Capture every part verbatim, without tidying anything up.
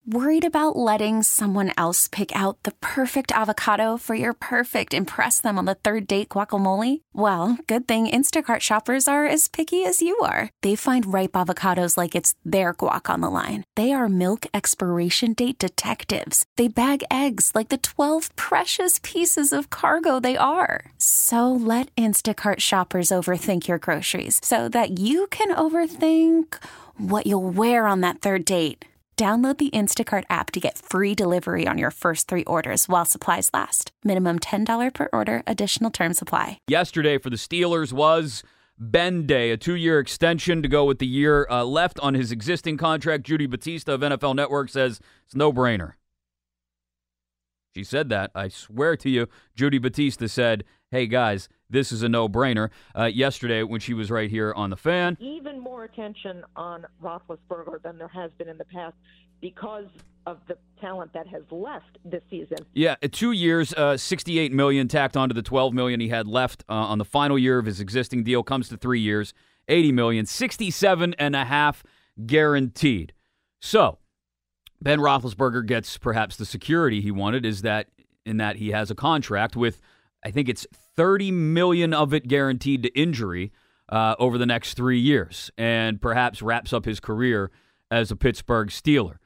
Worried about letting someone else pick out the perfect avocado for your perfect impress them on the third date guacamole? Well, good thing Instacart shoppers are as picky as you are. They find ripe avocados like it's their guac on the line. They are milk expiration date detectives. They bag eggs like the twelve precious pieces of cargo they are. So let Instacart shoppers overthink your groceries so that you can overthink what you'll wear on that third date. Download the Instacart app to get free delivery on your first three orders while supplies last. Minimum ten dollars per order. Additional terms apply. Yesterday for the Steelers was Ben Day, a two-year extension to go with the year uh, left on his existing contract. Judy Batista of N F L Network says it's a no-brainer. She said that. I swear to you, Judy Batista said, hey, guys, this is a no-brainer. Uh, yesterday when she was right here on The Fan. Even more attention on Roethlisberger than there has been in the past because of the talent that has left this season. Yeah, two years, uh, sixty-eight million dollars tacked onto the twelve million dollars he had left uh, on the final year of his existing deal. Comes to three years, eighty million dollars, sixty-seven and a half guaranteed. So Ben Roethlisberger gets perhaps the security he wanted, is that in that he has a contract with, I think it's thirty million dollars of it guaranteed to injury uh, over the next three years, and perhaps wraps up his career as a Pittsburgh Steeler.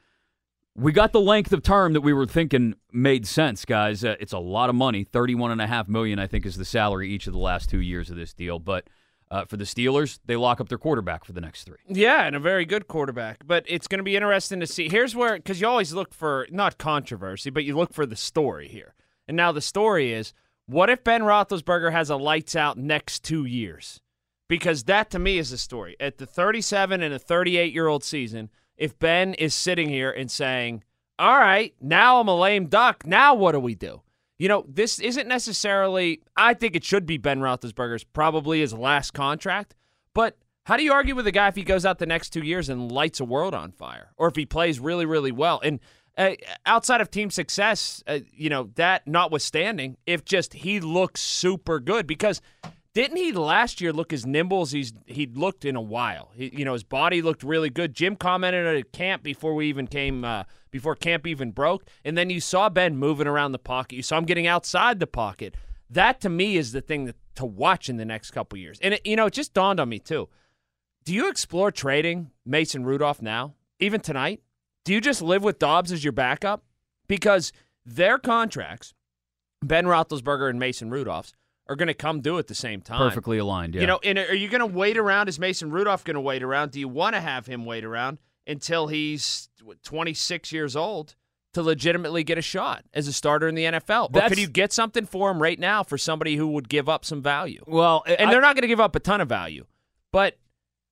We got the length of term that we were thinking made sense, guys. Uh, it's a lot of money. thirty-one point five million dollars, I think, is the salary each of the last two years of this deal. But uh, for the Steelers, they lock up their quarterback for the next three. Yeah, and a very good quarterback. But it's going to be interesting to see. Here's where, because you always look for, not controversy, but you look for the story here. And now the story is, what if Ben Roethlisberger has a lights-out next two years? Because that, to me, is the story. At the thirty-seven and a thirty-eight-year-old season, if Ben is sitting here and saying, all right, now I'm a lame duck, now what do we do? You know, this isn't necessarily, I think it should be Ben Roethlisberger's probably his last contract, but how do you argue with a guy if he goes out the next two years and lights a world on fire? Or if he plays really, really well? And uh, outside of team success, uh, you know, that notwithstanding, if just he looks super good, because didn't he last year look as nimble as he's he'd looked in a while? He, you know, his body looked really good. Jim commented at camp before we even came, uh, before camp even broke, and then you saw Ben moving around the pocket. You saw him getting outside the pocket. That, to me, is the thing that, to watch in the next couple years. And, it, you know, it just dawned on me, too. Do you explore trading Mason Rudolph now, even tonight? Do you just live with Dobbs as your backup? Because their contracts, Ben Roethlisberger and Mason Rudolph's, are going to come due at the same time. Perfectly aligned, yeah. You know, and are you going to wait around? Is Mason Rudolph going to wait around? Do you want to have him wait around until he's what, twenty-six years old to legitimately get a shot as a starter in the N F L? Or That's, could you get something for him right now for somebody who would give up some value? Well, and I, they're not going to give up a ton of value. But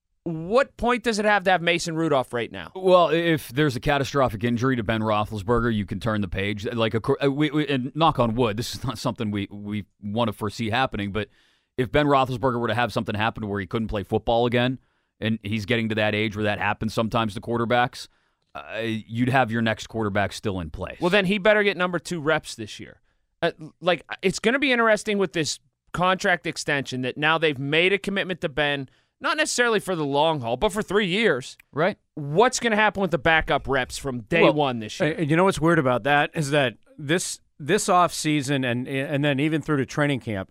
what point does it have to have Mason Rudolph right now? Well, if there's a catastrophic injury to Ben Roethlisberger, you can turn the page. Like a, we, we, and knock on wood, this is not something we, we want to foresee happening, but if Ben Roethlisberger were to have something happen to where he couldn't play football again, and he's getting to that age where that happens sometimes to quarterbacks, uh, you'd have your next quarterback still in place. Well, then he better get number two reps this year. Uh, like, it's going to be interesting with this contract extension that now they've made a commitment to Ben, not necessarily for the long haul, but for three years. Right. What's going to happen with the backup reps from day well, one this year? You know what's weird about that is that this this offseason and and then even through to training camp,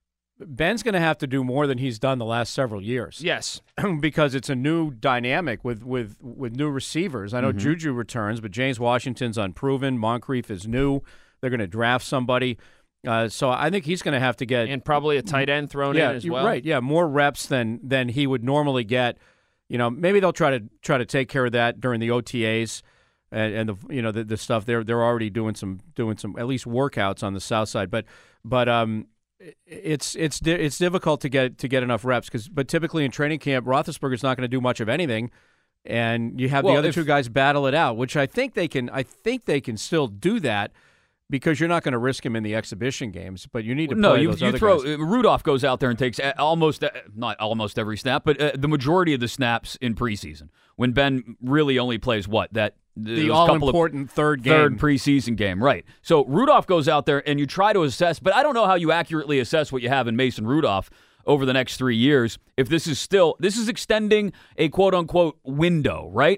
Ben's going to have to do more than he's done the last several years. Yes. Because it's a new dynamic with, with, with new receivers. I know mm-hmm. Juju returns, but James Washington's unproven. Moncrief is new. They're going to draft somebody. Uh, so I think he's going to have to get and probably a tight end thrown yeah, in as well. Right, yeah, more reps than than he would normally get. You know, maybe they'll try to try to take care of that during the O T As and, and the you know the, the stuff they're they're already doing some doing some at least workouts on the south side. But but um, it's it's it's difficult to get to get enough reps because but typically in training camp, Roethlisberger's not going to do much of anything, and you have well, the other if, two guys battle it out, which I think they can. I think they can still do that. Because you're not going to risk him in the exhibition games, but you need to play no, you, those you other throw, guys. Rudolph goes out there and takes almost, not almost every snap, but uh, the majority of the snaps in preseason. When Ben really only plays what? That The all-important third game. Third preseason game, right. So Rudolph goes out there and you try to assess, but I don't know how you accurately assess what you have in Mason Rudolph over the next three years. If this is still, this is extending a quote-unquote window, right?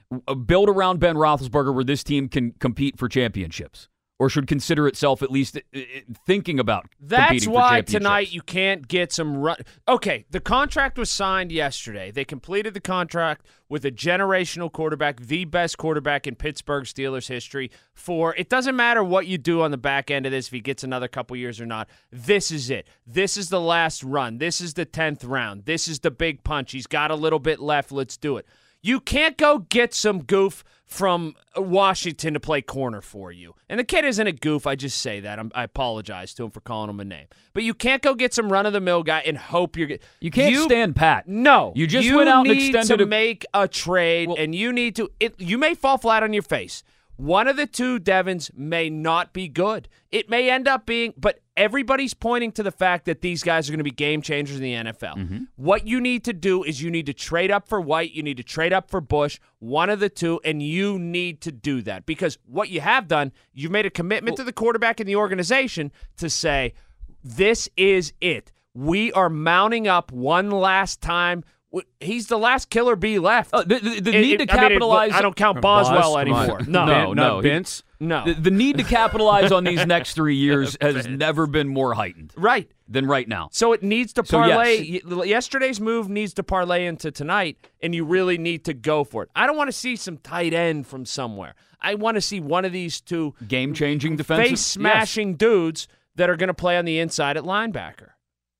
uh, build around Ben Roethlisberger where this team can compete for championships? Or should consider itself at least uh, thinking about That's competing for why championships? tonight you can't get some run. Okay, the contract was signed yesterday. They completed the contract with a generational quarterback, the best quarterback in Pittsburgh Steelers history. For it doesn't matter what you do on the back end of this, if he gets another couple years or not. This is it. This is the last run. This is the tenth round. This is the big punch. He's got a little bit left. Let's do it. You can't go get some goof from Washington to play corner for you. And the kid isn't a goof. I just say that. I'm, I apologize to him for calling him a name. But you can't go get some run-of-the-mill guy and hope you're get, You can't you, stand pat. No. You just you went out and need extended to a- make a trade, Well- and you need to it, – you may fall flat on your face. One of the two Devins may not be good. It may end up being – but everybody's pointing to the fact that these guys are going to be game changers in the N F L. Mm-hmm. What you need to do is you need to trade up for White. You need to trade up for Bush, one of the two, and you need to do that. Because what you have done, you've made a commitment well, to the quarterback and the organization to say, this is it. We are mounting up one last time. He's the last killer bee left. Uh, the the, the It- need it- to capitalize. I, mean, it, I don't count Boswell Boz, anymore. come No, on. no, Not no. Vince. no. The, the need to capitalize on these next three years has never been more heightened Right. than right now. So it needs to So, parlay. yes. y- Yesterday's move needs to parlay into tonight, and you really need to go for it. I don't want to see some tight end from somewhere. I want to see one of these two Game-changing defensive. face-smashing dudes that are going to play on the inside at linebacker.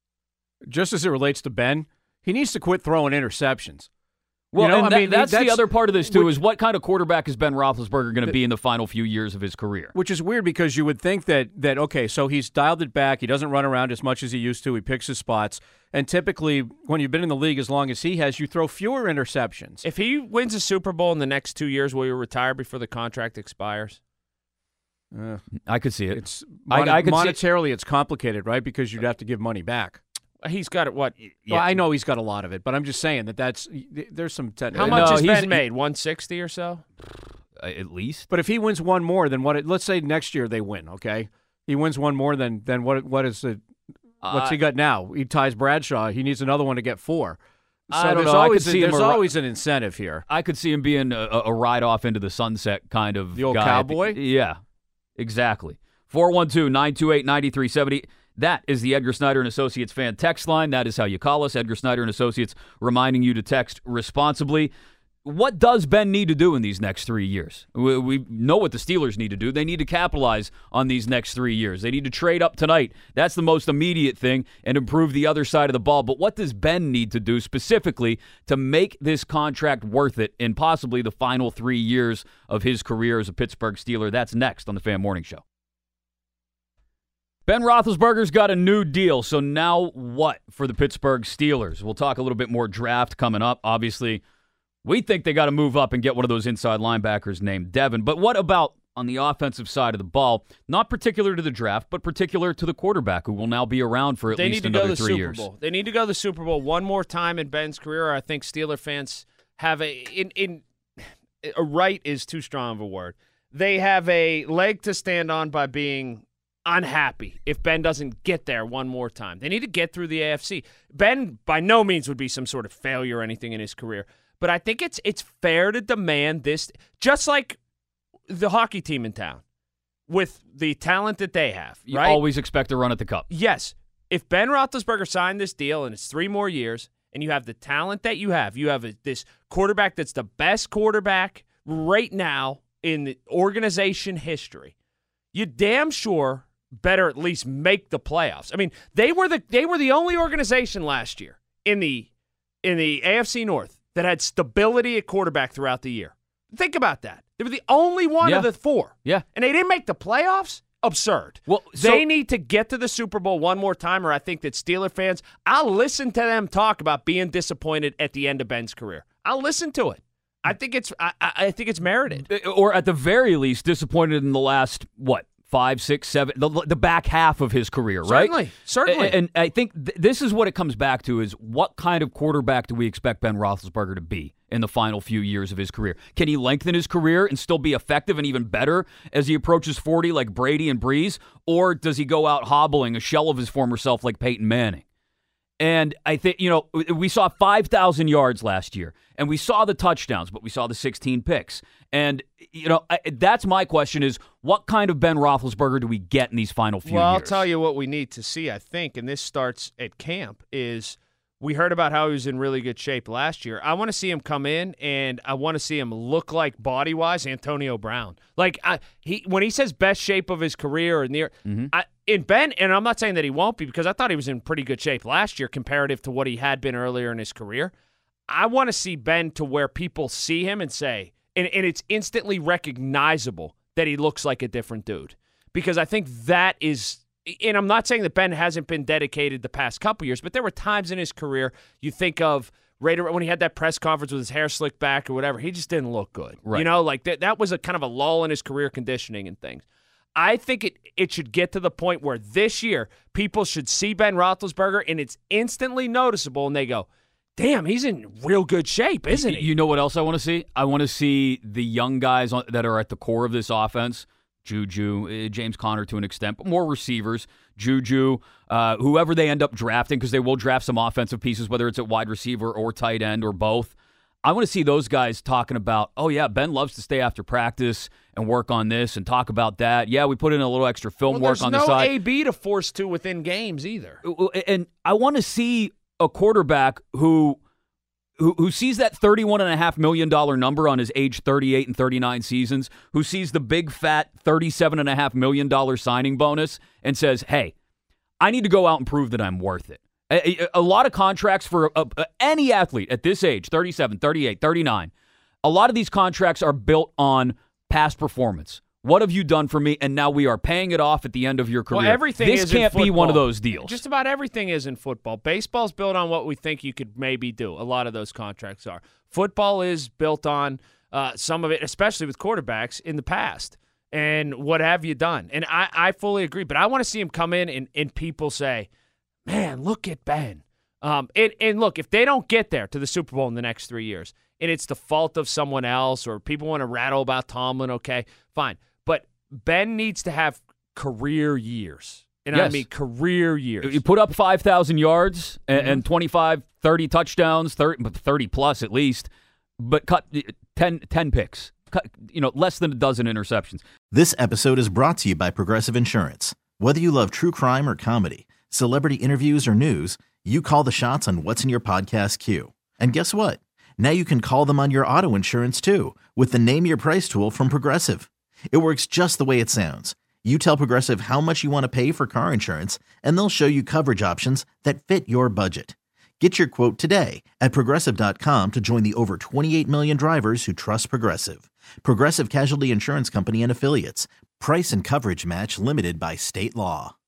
Just as it relates to Ben, he needs to quit throwing interceptions. Well, You know, and I that- mean, that's, the that's- other part of this, too, which- is what kind of quarterback is Ben Roethlisberger going to be in the final few years of his career? Which is weird because you would think that, that, okay, so he's dialed it back. He doesn't run around as much as he used to. He picks his spots. And typically, when you've been in the league as long as he has, you throw fewer interceptions. If he wins a Super Bowl in the next two years, will you retire before the contract expires? Uh, I could see it. it's I- mon- I could see- monetarily, it's complicated, right? Because you'd have to give money back. He's got it. What? Well, I know he's got a lot of it, but I'm just saying that that's there's some technical. How much No, has he's- Ben made? one sixty or so? Uh, at least. But if he wins one more than what it, let's say next year they win, okay? He wins one more than than what what is it? What's Uh, he got now? He ties Bradshaw. He needs another one to get four. So I don't there's know. I could always a- see him there's ar- always an incentive here. I could see him being a, a ride off into the sunset kind of The old guy. cowboy? Yeah, exactly. four one two, nine two eight, nine three seven zero. That is the Edgar Snyder and Associates fan text line. That is how you call us. Edgar Snyder and Associates reminding you to text responsibly. What does Ben need to do in these next three years? We, we know what the Steelers need to do. They need to capitalize on these next three years. They need to trade up tonight. That's the most immediate thing and improve the other side of the ball. But what does Ben need to do specifically to make this contract worth it in possibly the final three years of his career as a Pittsburgh Steeler? That's next on the Fan Morning Show. Ben Roethlisberger's got a new deal, so now what for the Pittsburgh Steelers? We'll talk a little bit more draft coming up. Obviously, we think they got to move up and get one of those inside linebackers named Devin. But what about on the offensive side of the ball? Not particular to the draft, but particular to the quarterback who will now be around for at They least need to another go to the three Super years. Bowl. They need to go to the Super Bowl one more time in Ben's career. I think Steeler fans have a in in a right is too strong of a word. They have a leg to stand on by being unhappy if Ben doesn't get there one more time. They need to get through the A F C. Ben by no means would be some sort of failure or anything in his career, but I think it's it's fair to demand this, just like the hockey team in town with the talent that they have. You right? always expect a run at the cup. Yes. If Ben Roethlisberger signed this deal and it's three more years and you have the talent that you have, you have a, this quarterback that's the best quarterback right now in the organization history, you damn sure better at least make the playoffs. I mean, they were the they were the only organization last year in the in the A F C North that had stability at quarterback throughout the year. Think about that. They were the only one Yeah. of the four. Yeah. And they didn't make the playoffs? Absurd. Well, so- they need to get to the Super Bowl one more time, or I think that Steeler fans, I'll listen to them talk about being disappointed at the end of Ben's career. I'll listen to it. I think it's I, I I think it's merited. Or at the very least, disappointed in the last, what, five, six, seven, the, the back half of his career, right? Certainly, certainly. And, and I think th- this is what it comes back to is what kind of quarterback do we expect Ben Roethlisberger to be in the final few years of his career? Can he lengthen his career and still be effective and even better as he approaches forty like Brady and Breeze? Or does he go out hobbling a shell of his former self like Peyton Manning? And I think, you know, we saw five thousand yards last year, and we saw the touchdowns, but we saw the sixteen picks. And, you know, I, that's my question is, what kind of Ben Roethlisberger do we get in these final few well, years? I'll tell you what we need to see, I think, and this starts at camp, is we heard about how he was in really good shape last year. I want to see him come in, and I want to see him look like, body-wise, Antonio Brown. Like, I, he when he says best shape of his career or near mm-hmm. – I, in Ben, and I'm not saying that he won't be because I thought he was in pretty good shape last year comparative to what he had been earlier in his career. I want to see Ben to where people see him and say, and, and it's instantly recognizable that he looks like a different dude. Because I think that is, and I'm not saying that Ben hasn't been dedicated the past couple years, but there were times in his career you think of right when he had that press conference with his hair slicked back or whatever, he just didn't look good. Right. You know, like that, that was a kind of a lull in his career conditioning and things. I think it, it should get to the point where this year people should see Ben Roethlisberger and it's instantly noticeable and they go, damn, he's in real good shape, isn't he? You know what else I want to see? I want to see the young guys on, that are at the core of this offense. Juju, uh, James Conner to an extent, but more receivers. Juju, uh, whoever they end up drafting, because they will draft some offensive pieces, whether it's at wide receiver or tight end or both. I want to see those guys talking about, oh, yeah, Ben loves to stay after practice and work on this and talk about that. Yeah, we put in a little extra film well, work on no the side. There's no A B to force to within games either. And I want to see a quarterback who who, who sees that thirty-one point five million dollars number on his age thirty-eight and thirty-nine seasons, who sees the big, fat thirty-seven point five million dollars signing bonus and says, hey, I need to go out and prove that I'm worth it. A, a, a lot of contracts for a, a, any athlete at this age, thirty-seven, thirty-eight, thirty-nine, a lot of these contracts are built on past performance. What have you done for me? And now we are paying it off at the end of your career. Well, everything this is in can't be one of football. those deals. Just about everything is in football. Baseball's built on what we think you could maybe do. A lot of those contracts are. Football is built on uh, some of it, especially with quarterbacks in the past. And what have you done? And I, I fully agree. But I want to see him come in and, and people say, man, look at Ben. Um, and, and look, if they don't get there to the Super Bowl in the next three years, and it's the fault of someone else or people want to rattle about Tomlin, okay, fine. But Ben needs to have career years. And yes. I mean career years. You put up five thousand yards and, mm-hmm. and twenty-five, thirty touchdowns, thirty, thirty plus at least, but cut ten, ten picks. Cut, you know, less than a dozen interceptions. This episode is brought to you by Progressive Insurance. Whether you love true crime or comedy, celebrity interviews or news, you call the shots on what's in your podcast queue. And guess what? Now you can call them on your auto insurance too with the Name Your Price tool from Progressive. It works just the way it sounds. You tell Progressive how much you want to pay for car insurance, and they'll show you coverage options that fit your budget. Get your quote today at Progressive dot com to join the over twenty-eight million drivers who trust Progressive. Progressive Casualty Insurance Company and Affiliates. Price and coverage match limited by state law.